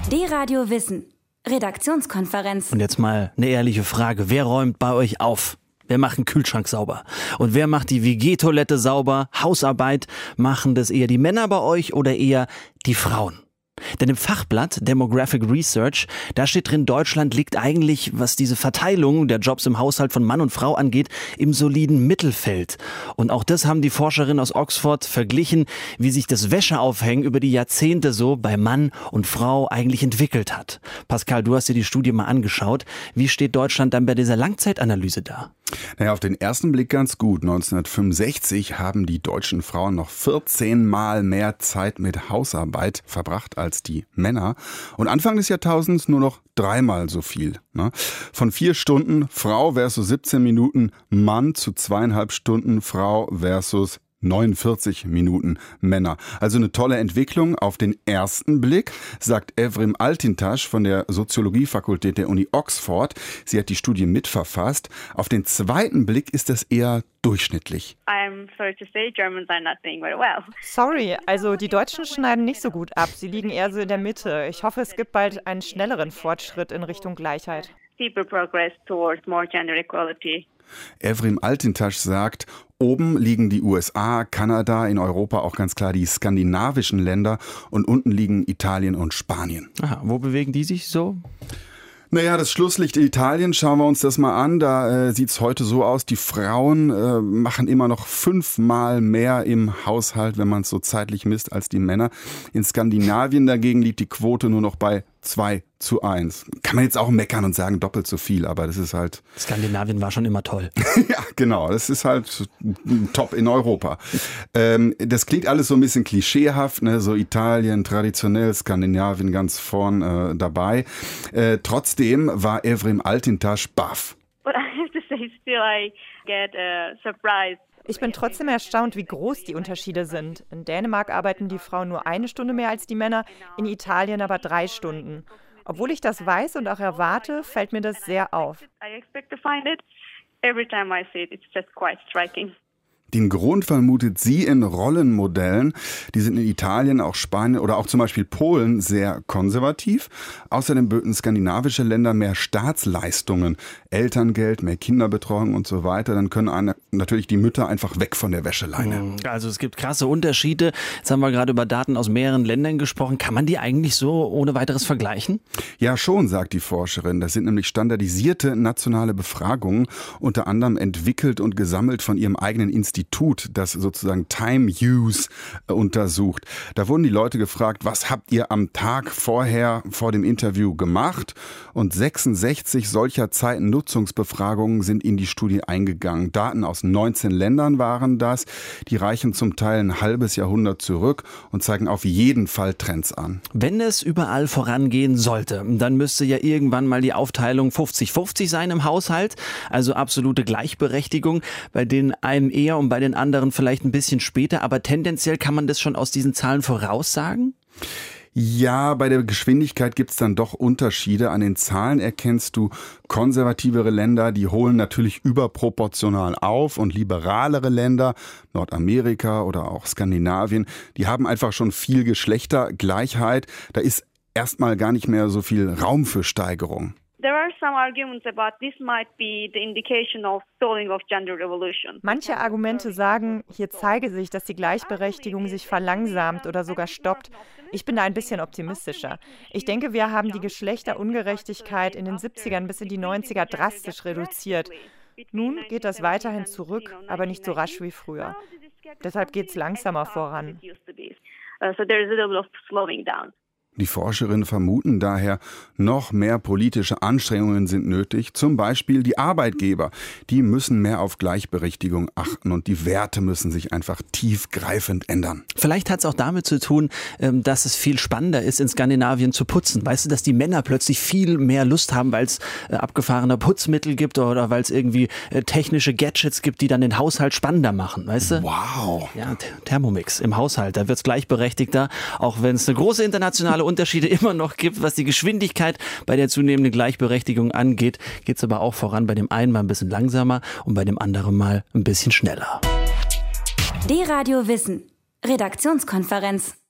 D-Radio Wissen. Redaktionskonferenz. Und jetzt mal eine ehrliche Frage. Wer räumt bei euch auf? Wer macht den Kühlschrank sauber? Und wer macht die WG-Toilette sauber? Hausarbeit? Machen das eher die Männer bei euch oder eher die Frauen? Denn im Fachblatt Demographic Research, da steht drin, Deutschland liegt eigentlich, was diese Verteilung der Jobs im Haushalt von Mann und Frau angeht, im soliden Mittelfeld. Und auch das haben die Forscherinnen aus Oxford verglichen, wie sich das Wäscheaufhängen über die Jahrzehnte so bei Mann und Frau eigentlich entwickelt hat. Pascal, du hast dir die Studie mal angeschaut. Wie steht Deutschland dann bei dieser Langzeitanalyse da? Naja, auf den ersten Blick ganz gut. 1965 haben die deutschen Frauen noch 14 Mal mehr Zeit mit Hausarbeit verbracht als die Männer. Und Anfang des Jahrtausends nur noch 3-mal so viel. Von 4 Stunden Frau versus 17 Minuten Mann zu 2,5 Stunden Frau versus 49 Minuten Männer. Also eine tolle Entwicklung auf den ersten Blick, sagt Evrim Altintasch von der Soziologiefakultät der Uni Oxford. Sie hat die Studie mitverfasst. Auf den zweiten Blick ist das eher durchschnittlich. Sorry, also die Deutschen schneiden nicht so gut ab. Sie liegen eher so in der Mitte. Ich hoffe, es gibt bald einen schnelleren Fortschritt in Richtung Gleichheit. Evrim Altintasch sagt, oben liegen die USA, Kanada, in Europa auch ganz klar die skandinavischen Länder und unten liegen Italien und Spanien. Aha, wo bewegen die sich so? Naja, das Schlusslicht Italien, schauen wir uns das mal an. Da sieht's heute so aus, die Frauen machen immer noch 5-mal mehr im Haushalt, wenn man es so zeitlich misst, als die Männer. In Skandinavien dagegen liegt die Quote nur noch bei 2:1. Kann man jetzt auch meckern und sagen, doppelt so viel, aber das ist halt... Skandinavien war schon immer toll. Ja, genau, das ist halt top in Europa. Das klingt alles so ein bisschen klischeehaft, ne? So Italien traditionell, Skandinavien ganz vorn dabei. Trotzdem war Evrim Altintasch baff. Ich bin trotzdem erstaunt, wie groß die Unterschiede sind. In Dänemark arbeiten die Frauen nur 1 Stunde mehr als die Männer, in Italien aber 3 Stunden. Obwohl ich das weiß und auch erwarte, fällt mir das sehr auf. Den Grund vermutet sie in Rollenmodellen. Die sind in Italien, auch Spanien oder auch zum Beispiel Polen sehr konservativ. Außerdem böten skandinavische Länder mehr Staatsleistungen, Elterngeld, mehr Kinderbetreuung und so weiter. Dann können natürlich die Mütter einfach weg von der Wäscheleine. Also es gibt krasse Unterschiede. Jetzt haben wir gerade über Daten aus mehreren Ländern gesprochen. Kann man die eigentlich so ohne weiteres vergleichen? Ja, schon, sagt die Forscherin. Das sind nämlich standardisierte nationale Befragungen, unter anderem entwickelt und gesammelt von ihrem eigenen Institut, das sozusagen Time Use untersucht. Da wurden die Leute gefragt, was habt ihr am Tag vorher vor dem Interview gemacht? Und 66 solcher Zeitnutzungsbefragungen sind in die Studie eingegangen. Daten aus 19 Ländern waren das. Die reichen zum Teil ein halbes Jahrhundert zurück und zeigen auf jeden Fall Trends an. Wenn es überall vorangehen sollte, dann müsste ja irgendwann mal die Aufteilung 50-50 sein im Haushalt. Also absolute Gleichberechtigung, bei den einen eher und bei den anderen vielleicht ein bisschen später. Aber tendenziell kann man das schon aus diesen Zahlen voraussagen? Ja, bei der Geschwindigkeit gibt's dann doch Unterschiede. An den Zahlen erkennst du konservativere Länder, die holen natürlich überproportional auf und liberalere Länder, Nordamerika oder auch Skandinavien, die haben einfach schon viel Geschlechtergleichheit. Da ist erstmal gar nicht mehr so viel Raum für Steigerung. Manche Argumente sagen, hier zeige sich, dass die Gleichberechtigung sich verlangsamt oder sogar stoppt. Ich bin da ein bisschen optimistischer. Ich denke, wir haben die Geschlechterungerechtigkeit in den 70ern bis in die 90er drastisch reduziert. Nun geht das weiterhin zurück, aber nicht so rasch wie früher. Deshalb geht es langsamer voran. Die Forscherinnen vermuten daher, noch mehr politische Anstrengungen sind nötig. Zum Beispiel die Arbeitgeber. Die müssen mehr auf Gleichberechtigung achten und die Werte müssen sich einfach tiefgreifend ändern. Vielleicht hat es auch damit zu tun, dass es viel spannender ist, in Skandinavien zu putzen. Weißt du, dass die Männer plötzlich viel mehr Lust haben, weil es abgefahrene Putzmittel gibt oder weil es irgendwie technische Gadgets gibt, die dann den Haushalt spannender machen, weißt du? Wow! Ja, Thermomix im Haushalt, da wird es gleichberechtigter, auch wenn es eine große internationale Unterschiede immer noch gibt, was die Geschwindigkeit bei der zunehmenden Gleichberechtigung angeht, geht es aber auch voran, bei dem einen mal ein bisschen langsamer und bei dem anderen mal ein bisschen schneller. D-Radio Wissen. Redaktionskonferenz.